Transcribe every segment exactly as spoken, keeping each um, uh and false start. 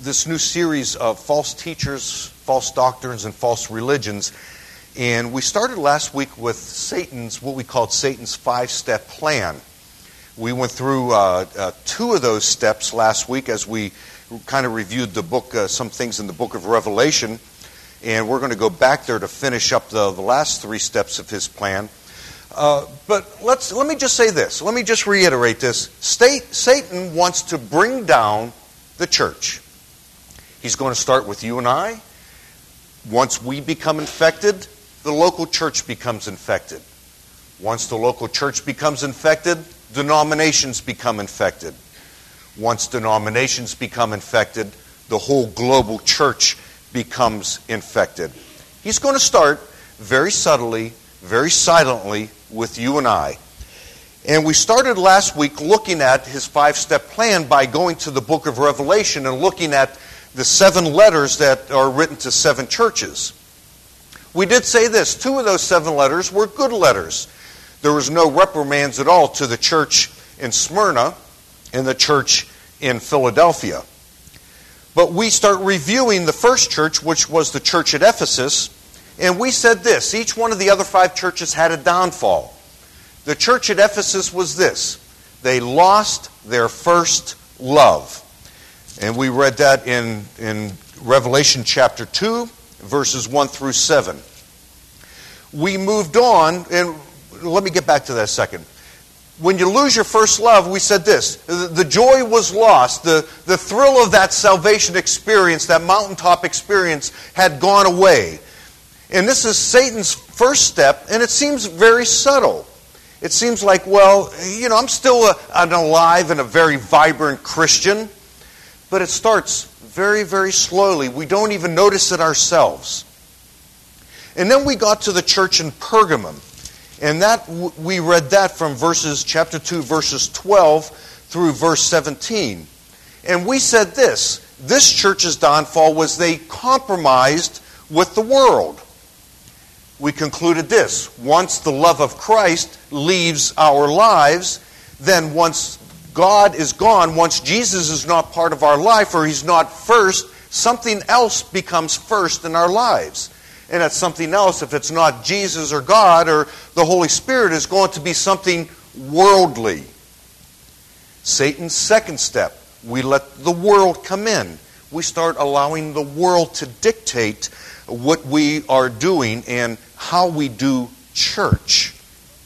this new series of false teachers, false doctrines, and false religions. And we started last week with Satan's, what we called Satan's five-step plan. We went through uh, uh, two of those steps last week as we kind of reviewed the book, uh, some things in the book of Revelation. And we're going to go back there to finish up the, the last three steps of his plan. Uh, but let's let me just say this. Let me just reiterate this. State, Satan wants to bring down the church. He's going to start with you and I. Once we become infected, the local church becomes infected. Once the local church becomes infected, denominations become infected. Once denominations become infected, the whole global church becomes infected. He's going to start very subtly, very silently with you and I. And we started last week looking at his five-step plan by going to the book of Revelation and looking at the seven letters that are written to seven churches. We did say this, two of those seven letters were good letters. There was no reprimands at all to the church in Smyrna and the church in Philadelphia. But we start reviewing the first church, which was the church at Ephesus, and we said this, each one of the other five churches had a downfall. The church at Ephesus was this, they lost their first love. And we read that in, in Revelation chapter two, verses one through seven. We moved on, and let me get back to that a second. When you lose your first love, we said this, the joy was lost. The, the thrill of that salvation experience, that mountaintop experience, had gone away. And this is Satan's first step, and it seems very subtle. It seems like, well, you know, I'm still a, an alive and a very vibrant Christian, but it starts very, very slowly. We don't even notice it ourselves. And then we got to the church in Pergamum, and that we read that from verses chapter two, verses twelve through verse seventeen. And we said this, this church's downfall was they compromised with the world. We concluded this, once the love of Christ leaves our lives, then once God is gone, once Jesus is not part of our life or He's not first, something else becomes first in our lives. And that something else, if it's not Jesus or God or the Holy Spirit, is going to be something worldly. Satan's second step, we let the world come in. We start allowing the world to dictate what we are doing and how we do church.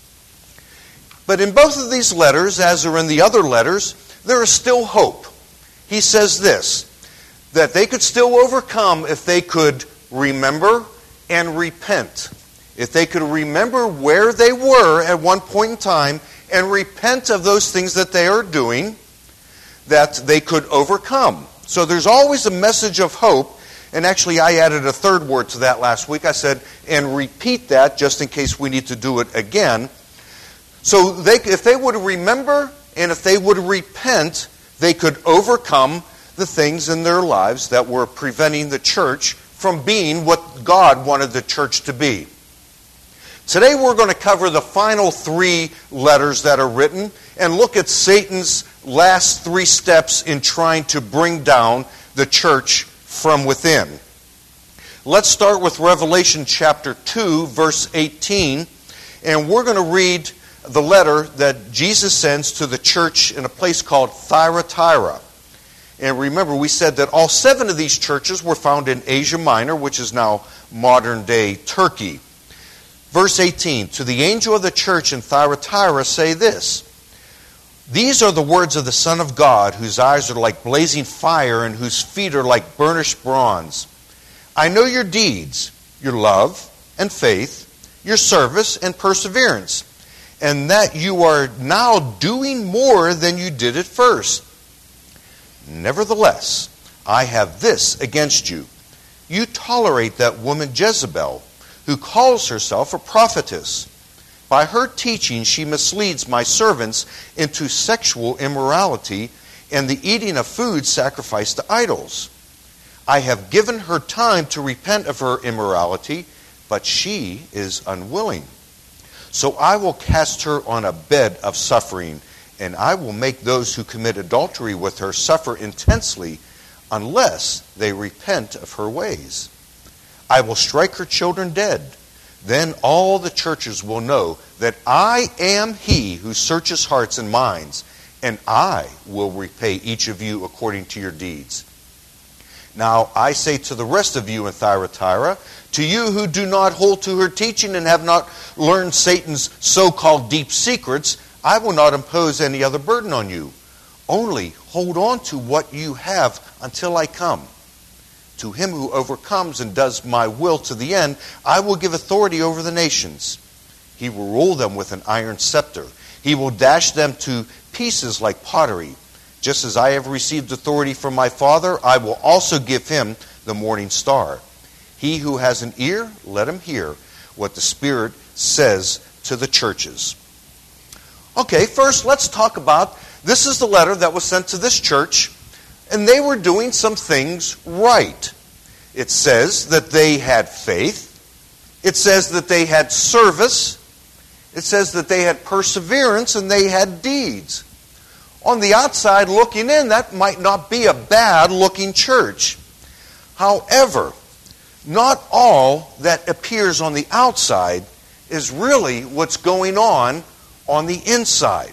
But in both of these letters, as are in the other letters, there is still hope. He says this, that they could still overcome if they could remember and repent. If they could remember where they were at one point in time and repent of those things that they are doing, that they could overcome. So there's always a message of hope. And actually, I added a third word to that last week. I said, and repeat that just in case we need to do it again. So they, if they would remember and if they would repent, they could overcome the things in their lives that were preventing the church from being what God wanted the church to be. Today we're going to cover the final three letters that are written and look at Satan's last three steps in trying to bring down the church from within. Let's start with Revelation chapter two, verse eighteen, and we're going to read the letter that Jesus sends to the church in a place called Thyatira. And remember, we said that all seven of these churches were found in Asia Minor, which is now modern-day Turkey. Verse eighteen, to the angel of the church in Thyatira say this, these are the words of the Son of God, whose eyes are like blazing fire and whose feet are like burnished bronze. I know your deeds, your love and faith, your service and perseverance, and that you are now doing more than you did at first. Nevertheless, I have this against you. You tolerate that woman Jezebel, who calls herself a prophetess. By her teaching, she misleads my servants into sexual immorality and the eating of food sacrificed to idols. I have given her time to repent of her immorality, but she is unwilling. So I will cast her on a bed of suffering, and I will make those who commit adultery with her suffer intensely unless they repent of her ways. I will strike her children dead. Then all the churches will know that I am he who searches hearts and minds, and I will repay each of you according to your deeds. Now I say to the rest of you in Thyatira, to you who do not hold to her teaching and have not learned Satan's so-called deep secrets, I will not impose any other burden on you. Only hold on to what you have until I come. To him who overcomes and does my will to the end, I will give authority over the nations. He will rule them with an iron scepter. He will dash them to pieces like pottery. Just as I have received authority from my Father, I will also give him the morning star. He who has an ear, let him hear what the Spirit says to the churches. Okay, first let's talk about, this is the letter that was sent to this church, and they were doing some things right. It says that they had faith. It says that they had service. It says that they had perseverance and they had deeds. On the outside looking in, that might not be a bad looking church. However, not all that appears on the outside is really what's going on on the inside.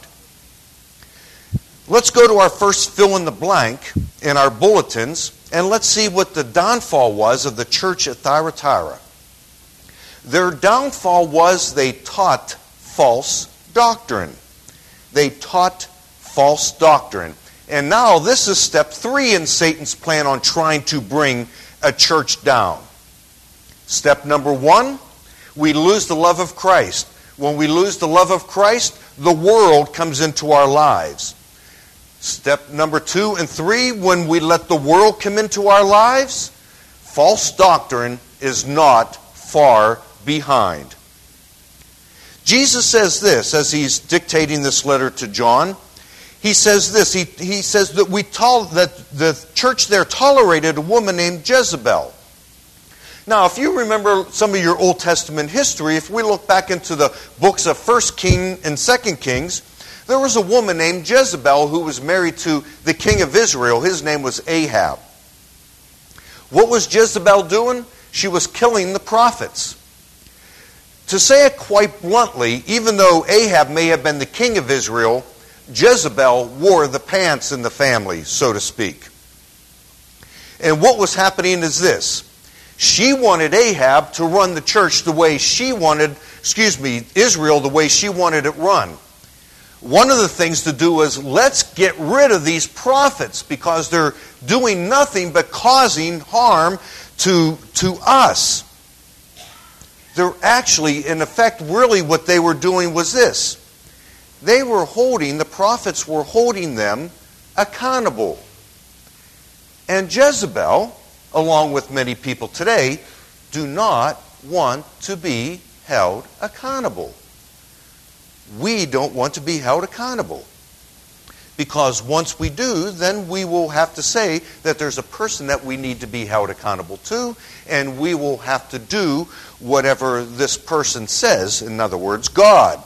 Let's go to our first fill in the blank in our bulletins, and let's see what the downfall was of the church at Thyatira. Their downfall was they taught false doctrine. They taught false doctrine. And now this is step three in Satan's plan on trying to bring a church down. Step number one, we lose the love of Christ. When we lose the love of Christ, the world comes into our lives. Step number two and three, when we let the world come into our lives, false doctrine is not far behind. Jesus says this as he's dictating this letter to John. He says this, he, he says that we tol- that the church there tolerated a woman named Jezebel. Now, if you remember some of your Old Testament history, if we look back into the books of First King and Second Kings, there was a woman named Jezebel who was married to the king of Israel. His name was Ahab. What was Jezebel doing? She was killing the prophets. To say it quite bluntly, even though Ahab may have been the king of Israel, Jezebel wore the pants in the family, so to speak. And what was happening is this. She wanted Ahab to run the church the way she wanted, excuse me, Israel the way she wanted it run. One of the things to do is, let's get rid of these prophets because they're doing nothing but causing harm to, to us. They're actually, in effect, really what they were doing was this. They were holding, the prophets were holding them accountable. And Jezebel, along with many people today, do not want to be held accountable. We don't want to be held accountable. Because once we do, then we will have to say that there's a person that we need to be held accountable to, and we will have to do whatever this person says, in other words, God.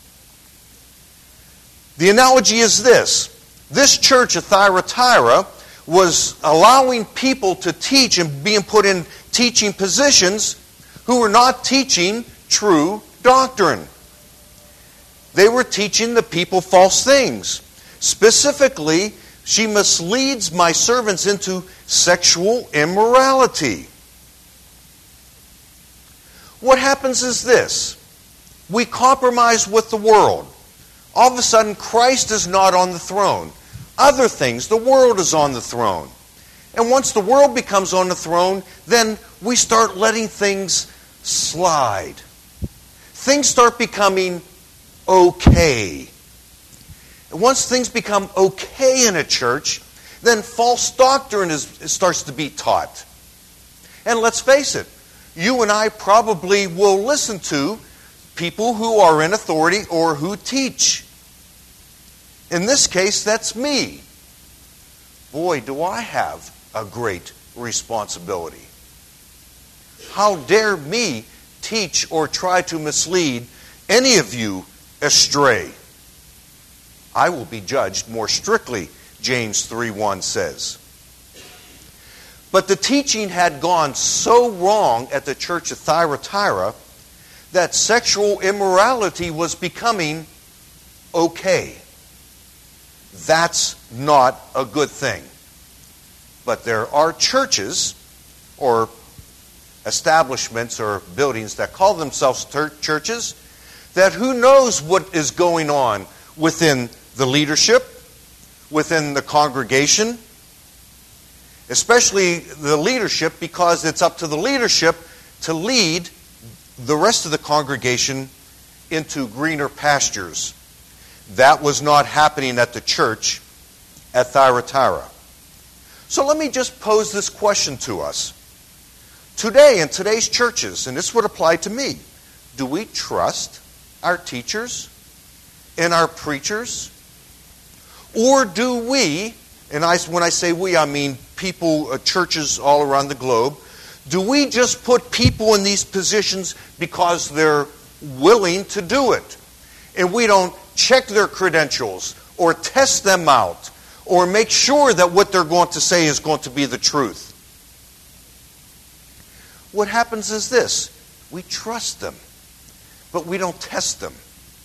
The analogy is this. This church at Thyatira was allowing people to teach and being put in teaching positions who were not teaching true doctrine. They were teaching the people false things. Specifically, she misleads my servants into sexual immorality. What happens is this. We compromise with the world. All of a sudden, Christ is not on the throne. Other things, the world is on the throne. And once the world becomes on the throne, then we start letting things slide. Things start becoming okay. And once things become okay in a church, then false doctrine is, starts to be taught. And let's face it, you and I probably will listen to people who are in authority or who teach. In this case, that's me. Boy, do I have a great responsibility. How dare me teach or try to mislead any of you astray? I will be judged more strictly, James three one says. But the teaching had gone so wrong at the church of Thyatira that sexual immorality was becoming okay. That's not a good thing. But there are churches or establishments or buildings that call themselves churches that who knows what is going on within the leadership, within the congregation, especially the leadership, because it's up to the leadership to lead the rest of the congregation into greener pastures. That was not happening at the church at Thyatira. So let me just pose this question to us. Today, in today's churches, and this would apply to me, do we trust our teachers and our preachers? Or do we, and I, when I say we, I mean people, uh, churches all around the globe, do we just put people in these positions because they're willing to do it? And we don't check their credentials or test them out or make sure that what they're going to say is going to be the truth. What happens is this: we trust them, but we don't test them.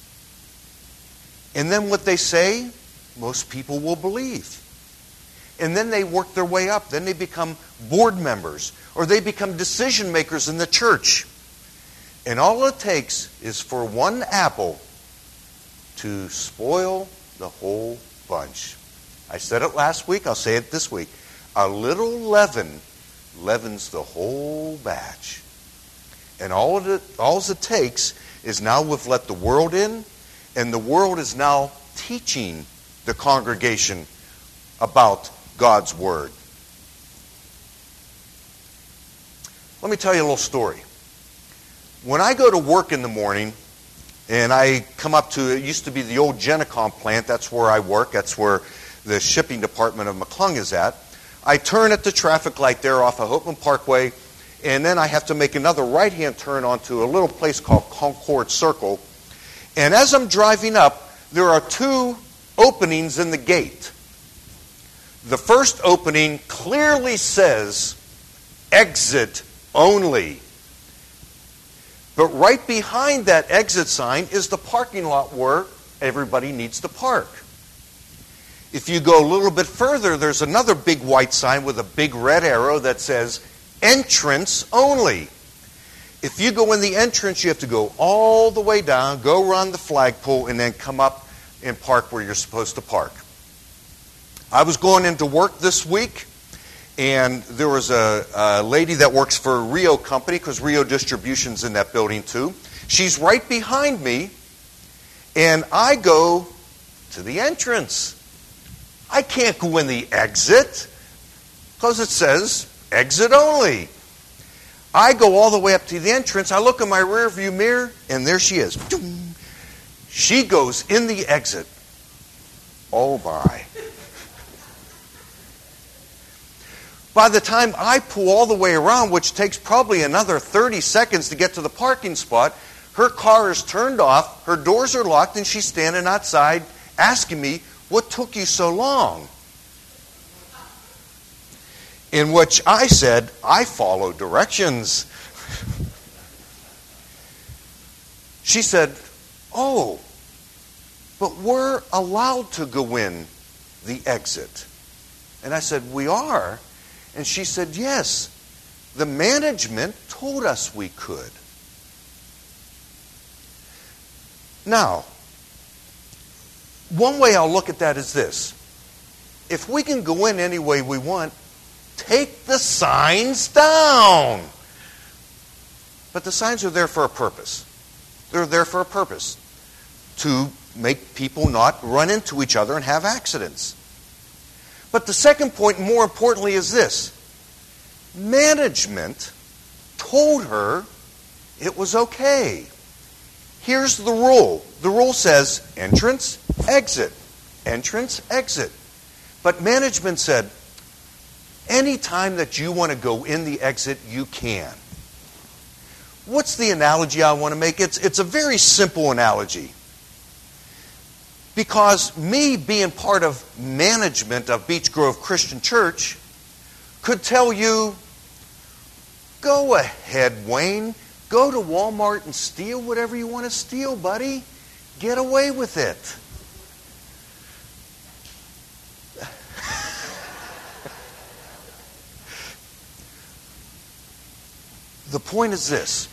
And then what they say, most people will believe. And then they work their way up. Then they become board members, or they become decision makers in the church. And all it takes is for one apple to spoil the whole bunch. I said it last week, I'll say it this week. A little leaven leavens the whole batch. And all of it, all it takes is now we've let the world in, and the world is now teaching the congregation about God's Word. Let me tell you a little story. When I go to work in the morning, and I come up to, it used to be the old Genicom plant, that's where I work, that's where the shipping department of McClung is at. I turn at the traffic light there off of Hopeman Parkway, and then I have to make another right-hand turn onto a little place called Concord Circle. And as I'm driving up, there are two openings in the gate. The first opening clearly says, exit only. But right behind that exit sign is the parking lot where everybody needs to park. If you go a little bit further, there's another big white sign with a big red arrow that says, entrance only. If you go in the entrance, you have to go all the way down, go around the flagpole, and then come up and park where you're supposed to park. I was going into work this week, and there was a, a lady that works for Rio Company, because Rio Distribution's in that building too. She's right behind me, and I go to the entrance. I can't go in the exit, because it says exit only. I go all the way up to the entrance. I look in my rearview mirror, and there she is. She goes in the exit. Oh my. By the time I pull all the way around, which takes probably another thirty seconds to get to the parking spot, her car is turned off, her doors are locked, and she's standing outside asking me, what took you so long? In which I said, I follow directions. She said, oh, but we're allowed to go in the exit. And I said, we are? And she said, yes, the management told us we could. Now, one way I'll look at that is this. If we can go in any way we want, take the signs down. But the signs are there for a purpose. They're there for a purpose. To make people not run into each other and have accidents. But the second point, more importantly, is this. Management told her it was okay. Here's the rule. The rule says entrance, exit. Entrance, exit. But management said, anytime that you want to go in the exit, you can. What's the analogy I want to make? It's, it's a very simple analogy. Because me being part of management of Beech Grove Christian Church could tell you, go ahead, Wayne. Go to Walmart and steal whatever you want to steal, buddy. Get away with it. The point is this.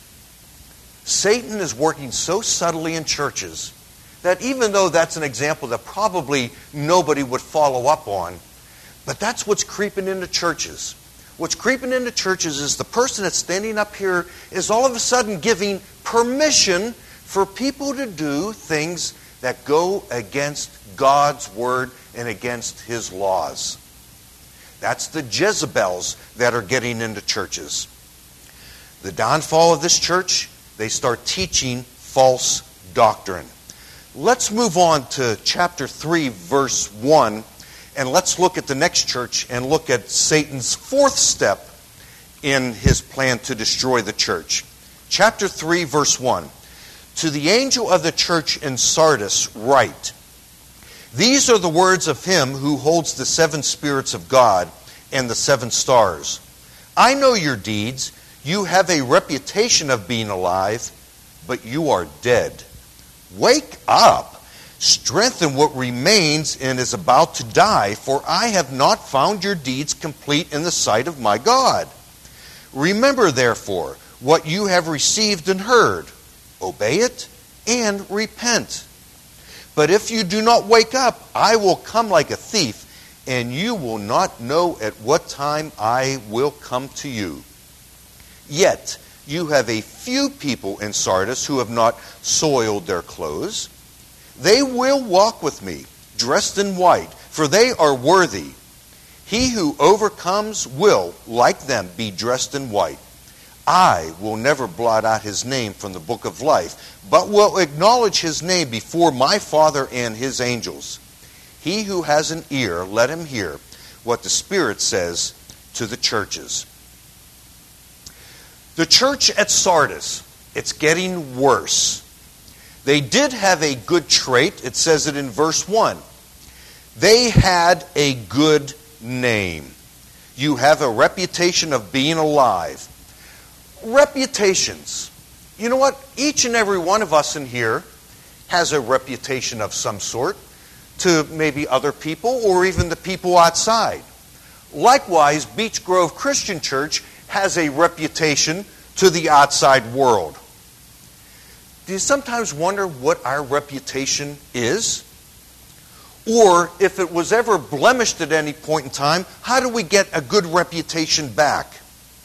Satan is working so subtly in churches that even though that's an example that probably nobody would follow up on, but that's what's creeping into churches. What's creeping into churches is the person that's standing up here is all of a sudden giving permission for people to do things that go against God's word and against His laws. That's the Jezebels that are getting into churches. The downfall of this church, they start teaching false doctrine. Let's move on to chapter three, verse one, and let's look at the next church and look at Satan's fourth step in his plan to destroy the church. Chapter three, verse one. To the angel of the church in Sardis write, these are the words of him who holds the seven spirits of God and the seven stars. I know your deeds. You have a reputation of being alive, but you are dead. Wake up, strengthen what remains and is about to die, for I have not found your deeds complete in the sight of my God. Remember, therefore, what you have received and heard. Obey it and repent. But if you do not wake up, I will come like a thief, and you will not know at what time I will come to you. Yet you have a few people in Sardis who have not soiled their clothes. They will walk with me, dressed in white, for they are worthy. He who overcomes will, like them, be dressed in white. I will never blot out his name from the book of life, but will acknowledge his name before my Father and his angels. He who has an ear, let him hear what the Spirit says to the churches. The church at Sardis, it's getting worse. They did have a good trait. It says it in verse one. They had a good name. You have a reputation of being alive. Reputations. You know what? Each and every one of us in here has a reputation of some sort to maybe other people or even the people outside. Likewise, Beech Grove Christian Church has a reputation to the outside world. Do you sometimes wonder what our reputation is? Or if it was ever blemished at any point in time, how do we get a good reputation back?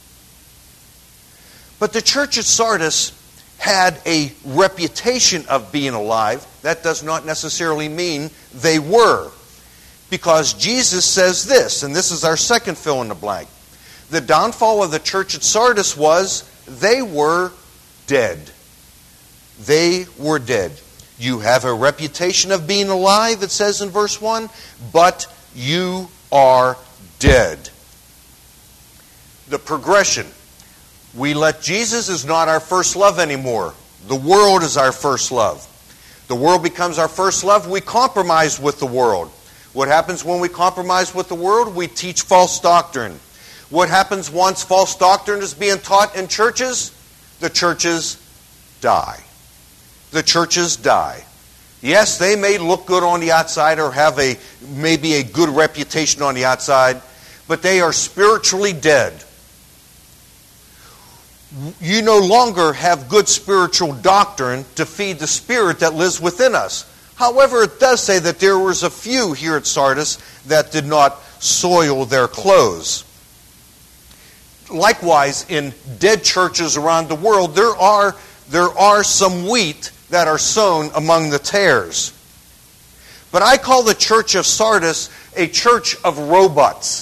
But the church at Sardis had a reputation of being alive. That does not necessarily mean they were. Because Jesus says this, and this is our second fill in the blank. The downfall of the church at Sardis was they were dead. They were dead. You have a reputation of being alive, it says in verse one, but you are dead. The progression. We let Jesus is not our first love anymore. The world is our first love. The world becomes our first love. We compromise with the world. What happens when we compromise with the world? We teach false doctrine. What happens once false doctrine is being taught in churches? The churches die. The churches die. Yes, they may look good on the outside or have a maybe a good reputation on the outside, but they are spiritually dead. You no longer have good spiritual doctrine to feed the spirit that lives within us. However, it does say that there was a few here at Sardis that did not soil their clothes. Likewise, in dead churches around the world, there are, there are some wheat that are sown among the tares. But I call the church of Sardis a church of robots.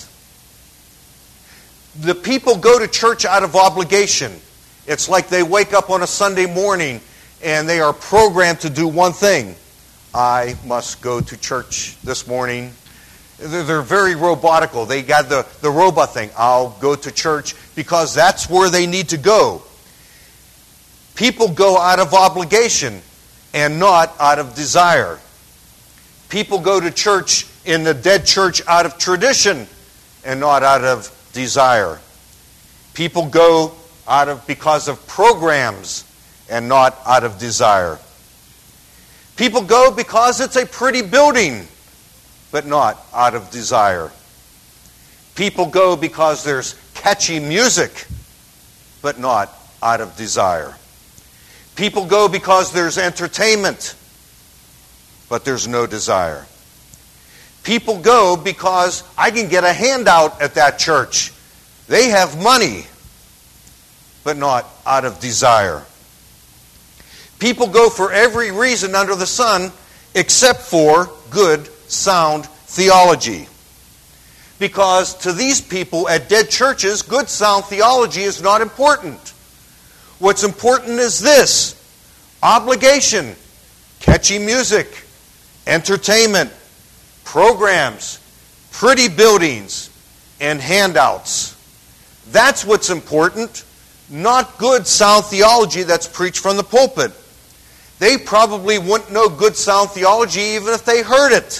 The people go to church out of obligation. It's like they wake up on a Sunday morning and they are programmed to do one thing. I must go to church this morning. They're very robotical. They got the, the robot thing. I'll go to church because that's where they need to go. People go out of obligation and not out of desire. People go to church in the dead church out of tradition and not out of desire. People go out of because of programs and not out of desire. People go because it's a pretty building, but not out of desire. People go because there's catchy music, but not out of desire. People go because there's entertainment, but there's no desire. People go because I can get a handout at that church. They have money, but not out of desire. People go for every reason under the sun except for good, sound theology. Because to these people at dead churches, good, sound theology is not important. What's important is this: obligation, catchy music, entertainment, programs, pretty buildings, and handouts. That's what's important, not good, sound theology that's preached from the pulpit. They probably wouldn't know good, sound theology even if they heard it.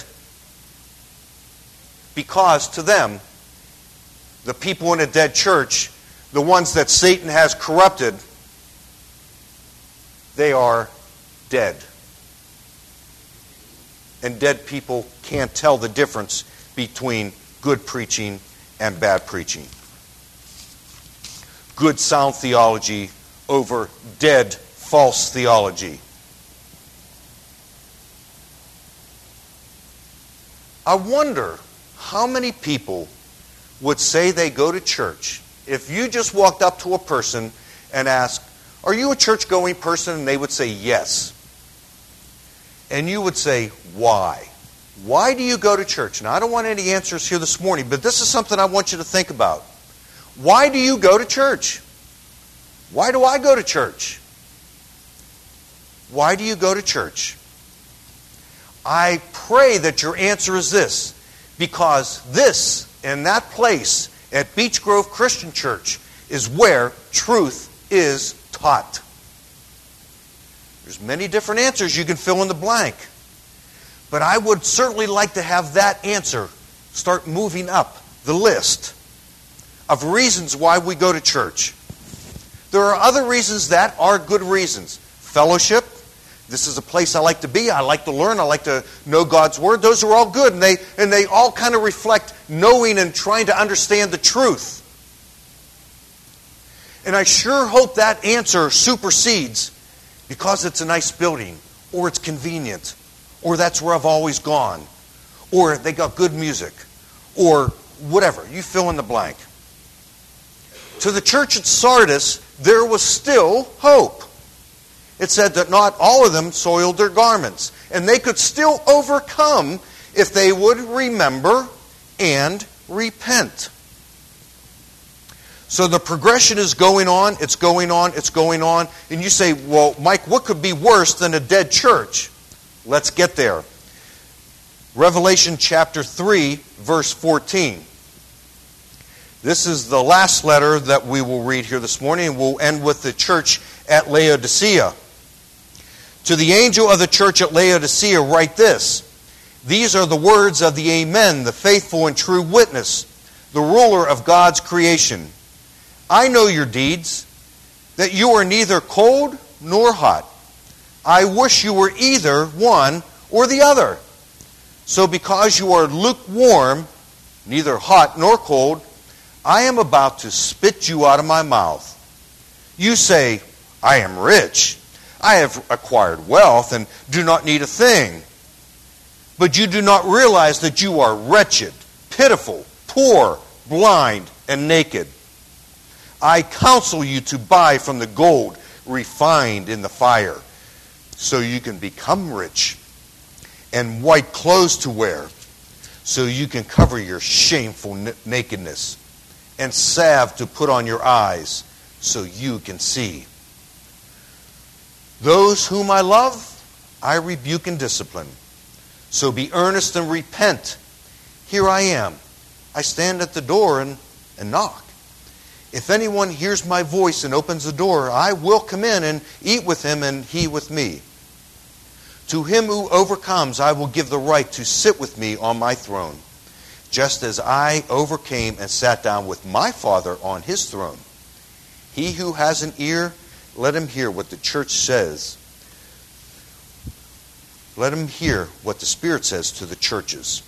Because to them, the people in a dead church, the ones that Satan has corrupted, they are dead. And dead people can't tell the difference between good preaching and bad preaching. Good, sound theology over dead, false theology. I wonder how many people would say they go to church if you just walked up to a person and asked, "Are you a church-going person?" And they would say, "Yes." And you would say, "Why? Why do you go to church?" Now, I don't want any answers here this morning, but this is something I want you to think about. Why do you go to church? Why do I go to church? Why do you go to church? I pray that your answer is this: because this and that place at Beech Grove Christian Church is where truth is taught. There's many different answers. You can fill in the blank. But I would certainly like to have that answer start moving up the list of reasons why we go to church. There are other reasons that are good reasons. Fellowship. This is a place I like to be. I like to learn. I like to know God's Word. Those are all good. And they, and they all kind of reflect knowing and trying to understand the truth. And I sure hope that answer supersedes because it's a nice building, or it's convenient, or that's where I've always gone, or they got good music, or whatever. You fill in the blank. To the church at Sardis, there was still hope. It said that not all of them soiled their garments, and they could still overcome if they would remember and repent. So the progression is going on, it's going on, it's going on. And you say, "Well, Mike, what could be worse than a dead church?" Let's get there. Revelation chapter three, verse fourteen. This is the last letter that we will read here this morning, and we'll end with the church at Laodicea. To the angel of the church at Laodicea write this: "These are the words of the Amen, the faithful and true witness, the ruler of God's creation. I know your deeds, that you are neither cold nor hot. I wish you were either one or the other. So because you are lukewarm, neither hot nor cold, I am about to spit you out of my mouth. You say, 'I am rich. I have acquired wealth and do not need a thing.' But you do not realize that you are wretched, pitiful, poor, blind, and naked. I counsel you to buy from the gold refined in the fire, so you can become rich, and white clothes to wear, so you can cover your shameful nakedness, and salve to put on your eyes, so you can see. Those whom I love, I rebuke and discipline. So be earnest and repent. Here I am. I stand at the door and, and knock. If anyone hears my voice and opens the door, I will come in and eat with him and he with me. To him who overcomes, I will give the right to sit with me on my throne, just as I overcame and sat down with my Father on his throne. He who has an ear, let him hear what the church says. Let him hear what the Spirit says to the churches.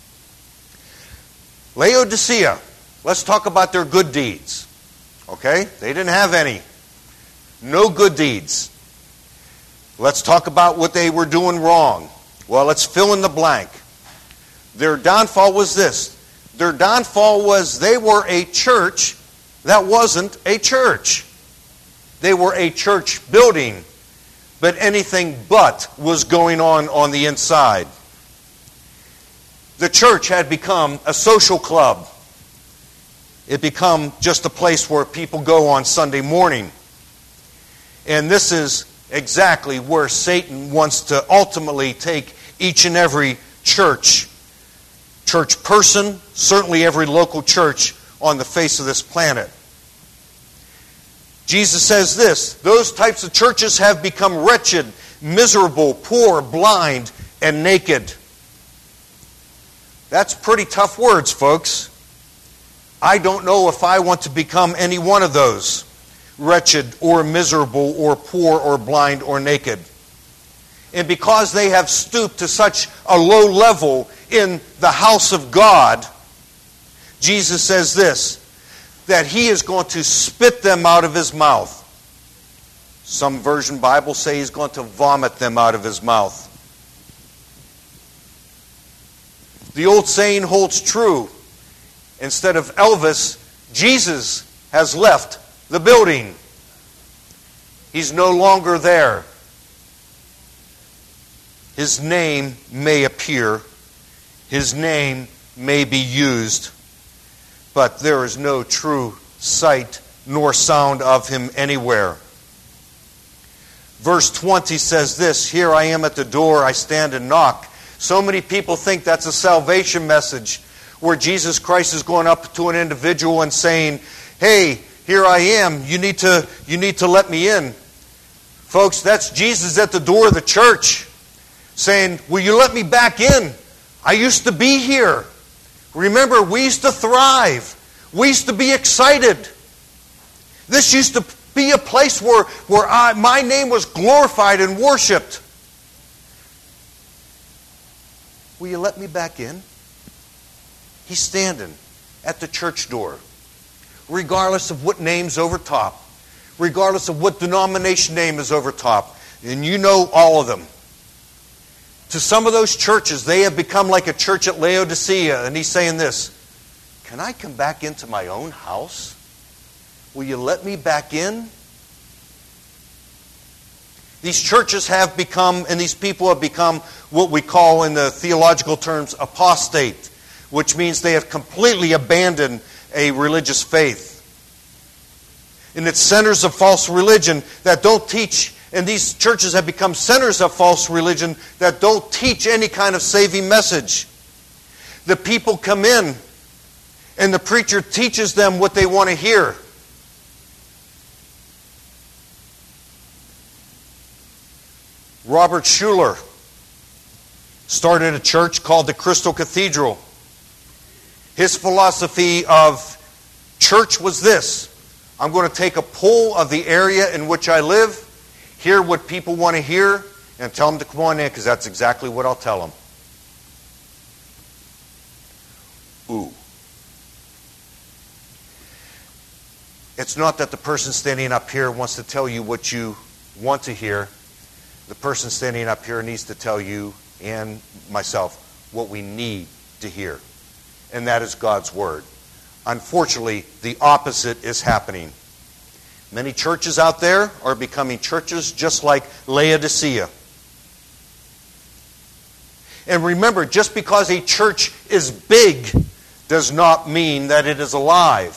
Laodicea, let's talk about their good deeds. Okay? They didn't have any. No good deeds. Let's talk about what they were doing wrong. Well, let's fill in the blank. Their downfall was this. Their downfall was they were a church that wasn't a church. They were a church building, but anything but was going on on the inside. The church had become a social club. It became just a place where people go on Sunday morning. And this is exactly where Satan wants to ultimately take each and every church, church person, certainly every local church on the face of this planet. Jesus says this, those types of churches have become wretched, miserable, poor, blind, and naked. That's pretty tough words, folks. I don't know if I want to become any one of those. Wretched or miserable or poor or blind or naked. And because they have stooped to such a low level in the house of God, Jesus says this, that he is going to spit them out of his mouth. Some version Bibles say he's going to vomit them out of his mouth. The old saying holds true. Instead of Elvis, Jesus has left the building. He's no longer there. His name may appear. His name may be used. But there is no true sight nor sound of him anywhere. Verse twenty says this, here I am at the door, I stand and knock. So many people think that's a salvation message where Jesus Christ is going up to an individual and saying, hey, here I am, you need to, you need to let me in. Folks, that's Jesus at the door of the church saying, will you let me back in? I used to be here. Remember, we used to thrive. We used to be excited. This used to be a place where, where I, my name was glorified and worshipped. Will you let me back in? He's standing at the church door, regardless of what name's over top, regardless of what denomination name is over top. And you know all of them. To some of those churches, they have become like a church at Laodicea. And he's saying this, can I come back into my own house? Will you let me back in? These churches have become, and these people have become what we call in the theological terms apostate, which means they have completely abandoned a religious faith. And it's centers of false religion that don't teach, and these churches have become centers of false religion that don't teach any kind of saving message. The people come in, and the preacher teaches them what they want to hear. Robert Schuller started a church called the Crystal Cathedral. His philosophy of church was this: I'm going to take a poll of the area in which I live, hear what people want to hear, and tell them to come on in, because that's exactly what I'll tell them. Ooh. It's not that the person standing up here wants to tell you what you want to hear. The person standing up here needs to tell you and myself what we need to hear. And that is God's Word. Unfortunately, the opposite is happening. Many churches out there are becoming churches just like Laodicea. And remember, just because a church is big does not mean that it is alive.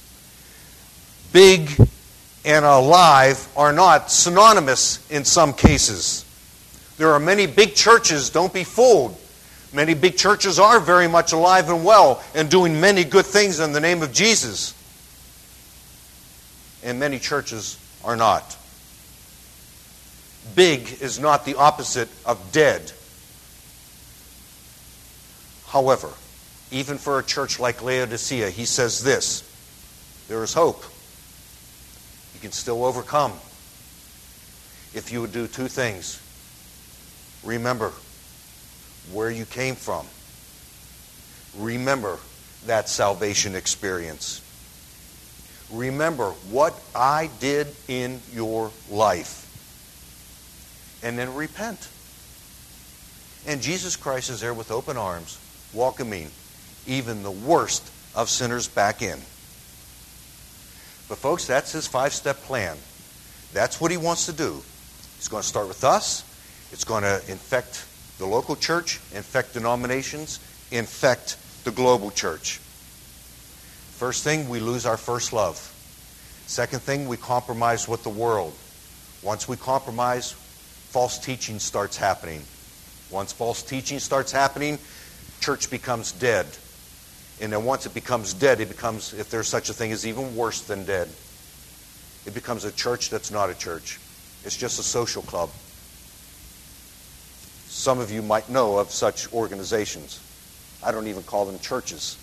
Big and alive are not synonymous in some cases. There are many big churches, don't be fooled. Many big churches are very much alive and well and doing many good things in the name of Jesus. And many churches are not. Big is not the opposite of dead. However, Even for a church like Laodicea, he says this: there is hope. You can still overcome if you would do two things. Remember where you came from. Remember that salvation experience. Remember what I did in your life. And then repent. And Jesus Christ is there with open arms, welcoming even the worst of sinners back in. But folks, that's his five-step plan. That's what he wants to do. He's going to start with us. It's going to infect the local church, infect denominations, infect the global church. First thing, we lose our first love. Second thing, we compromise with the world. Once we compromise, false teaching starts happening. Once false teaching starts happening, church becomes dead. And then once it becomes dead, it becomes, if there's such a thing, is even worse than dead. It becomes a church that's not a church. It's just a social club. Some of you might know of such organizations. I don't even call them churches.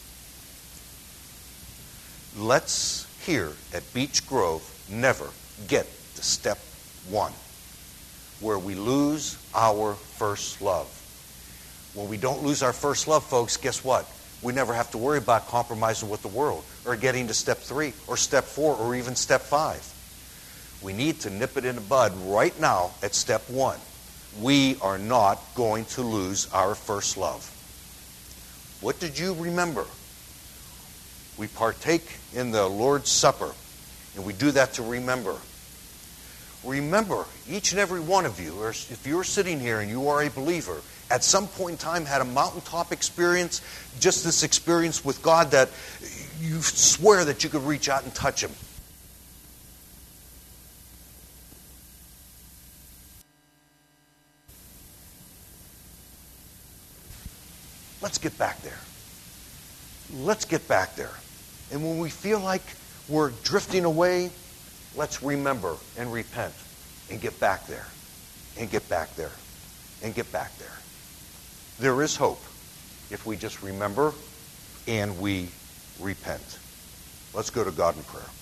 Let's here at Beech Grove never get to step one, where we lose our first love. When we don't lose our first love, folks, guess what? We never have to worry about compromising with the world or getting to step three or step four or even step five. We need to nip it in the bud right now at step one. We are not going to lose our first love. What did you remember? We partake in the Lord's Supper, and we do that to remember. Remember, each and every one of you, or if you're sitting here and you are a believer, at some point in time had a mountaintop experience, just this experience with God that you swear that you could reach out and touch Him. Let's get back there. Let's get back there. And when we feel like we're drifting away, let's remember and repent and get back there and get back there and get back there. There is hope if we just remember and we repent. Let's go to God in prayer.